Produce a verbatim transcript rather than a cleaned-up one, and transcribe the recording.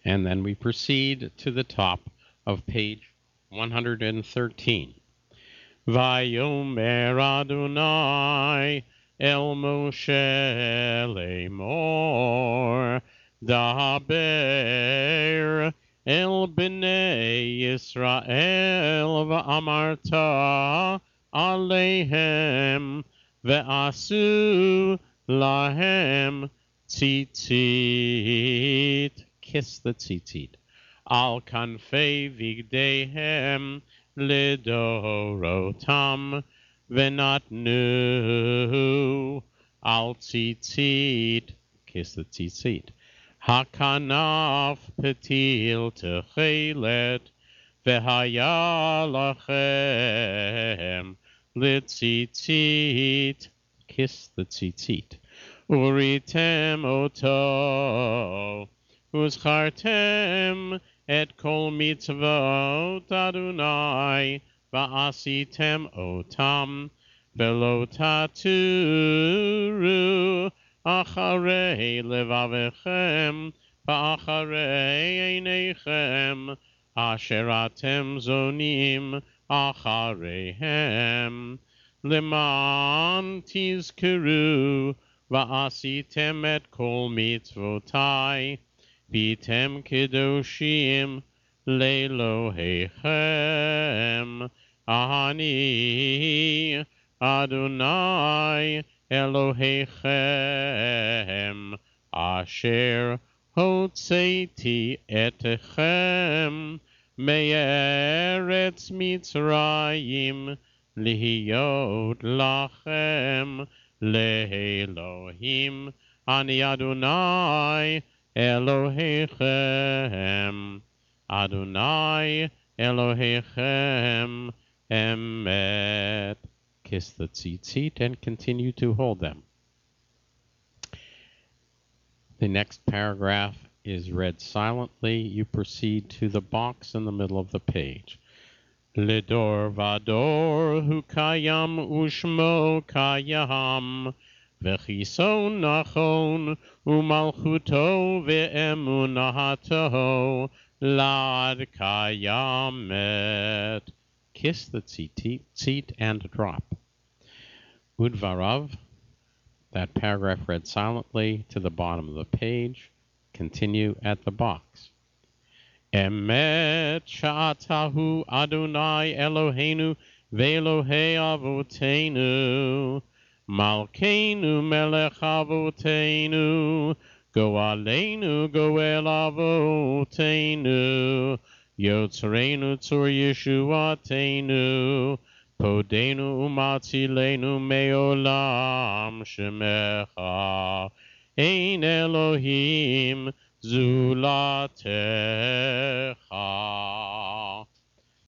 And then we proceed to the top of page one hundred thirteen. Vayomer Adonai El Moshe Lemor Daber El Bnei Yisrael V'amarta Alehem Ve'asu Lahem Tzitzit. Kiss the tzitzit. Al kanfei vigdehem lidorotam venatnu al tzitzit. Kiss the tzitzit. Hakanaf petil techelet vehaya lachem litzitzit. Kiss the tzitzit. Uritem oto uzchartem et kol mitzvot Adonai va'asitem otam velo taturu acharei levavechem va'acharei einechem asher atem zonim achareihem leman tizkeru va'asitem et kol mitzvotai Bitem kedoshim lelohechem Ani Adonai Elohechem Asher Hotzeiti etechem Me'eretz Mitzrayim Lihiyot lachem Le'elohim Ani Adonai Elohechem, Adonai Elohechem, Emet. Kiss the tzitzit and continue to hold them. The next paragraph is read silently. You proceed to the box in the middle of the page. Lidor vador hu kayam ushmo kayam. V'chison nachon umalchuto ve'emunato lad kayamet. Kiss the tzitzit and drop. Udvarav, that paragraph read silently to the bottom of the page. Continue at the box. Emet sha'atahu Adonai Eloheinu ve'Elohei avotenu. Malkeinu melech avotenu, go'aleinu go'el avotenu, yotzreinu tzur yeshuatenu, podenu umatzilenu me'olam shemecha, ein Elohim zulatecha.